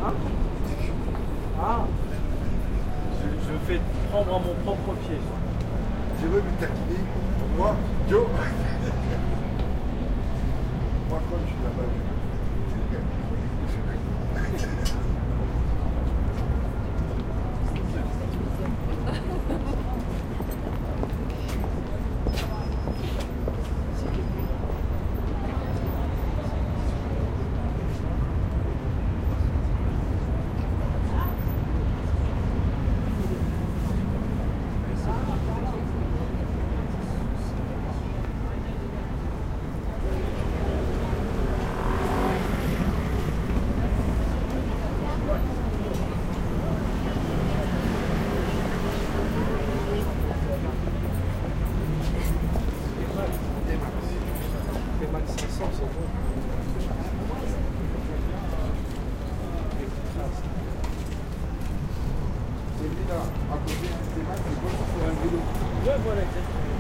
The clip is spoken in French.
Hein? Ah, je fais prendre à mon propre pied. Je veux me taquiner. Moi, Joe. Moi, quand je suis là-bas, Ouais, voilà, exactement.